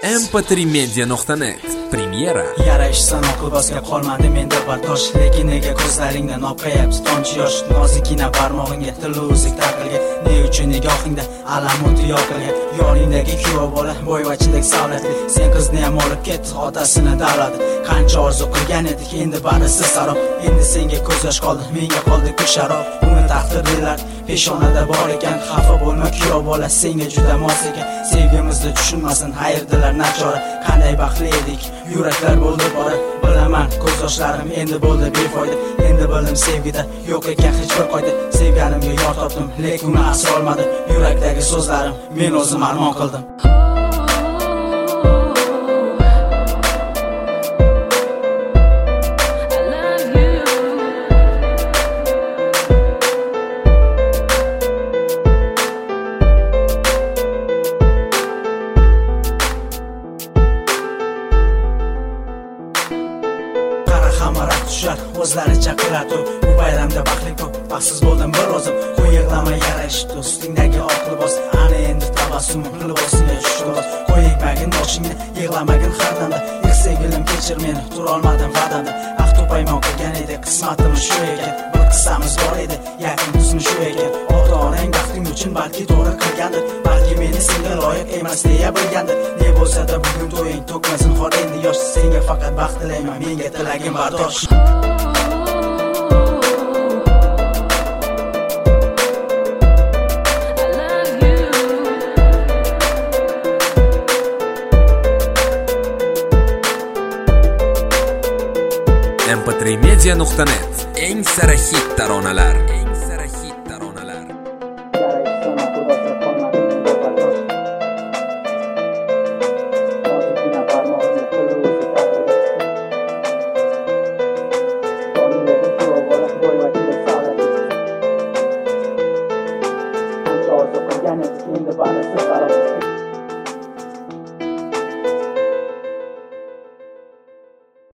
mp3media.net Premyera. Yarashsan oqibosga qolmadi menda bardosh, lekin nega ko'zlaringdan oqayapti tomchi yosh? Nozikina barmog'ingga tiluzik taqilgan, ne uchun nigohingda alam o'ti yoqilgan? Yoningdagi kuyov bola boyvachidek savlatli, sen qizni ham olib ketdi, otasini davladi. Qancha orzu qilgan edik, endi barisi sarob. Endi senga ko'z yosh qoldi, menga qoldi ku sharob. Uni taqdir deylar, peshonada bor ekan. Xafa bo'lma kuyov bola, senga juda mos ekan. Sevgimizni tushunmasin hayirdilar nachora. Qanday baxtli edik, yuraklar bo'ldi bora. Bilaman ko'z yoshlarim endi bo'ldi befoyda. Endi bildim sevgida yo'q ekan hech bir qoida. Sevganimga yor topdim, lekin uni asra olmadim. Yurakdagi so'zlarim men o'zim armon qildim. Hamaroq tushar, o'zlaricha qiladi. Bu bayramda baxtli ko'p, baxtsiz bo'ldim bir o'zim. Qo'y yig'lama yarashib, do'stingdagi oq libos. Ana endi tabassum libosiga tushdi. Qo'y ekmagin boshingni, yig'lamagin har damda. Sevgilim kechir meni, tura olmadim va'damda. To'paymon qilgan edi, qismatimiz shu ekan. Bir qissamiz bor edi, yaqin qismi shu ekan. Ota-onang baxting uchun balki to'g'ri qilgandir, balki meni senga loyiq emas deya bilgandir. Ne bo'lsa-da bugun to'ying to'kmasin xor endi yosh. Senga faqat baxt tilayman, menga tilagim bardosh. mp3media.net eng sara hit taronalar.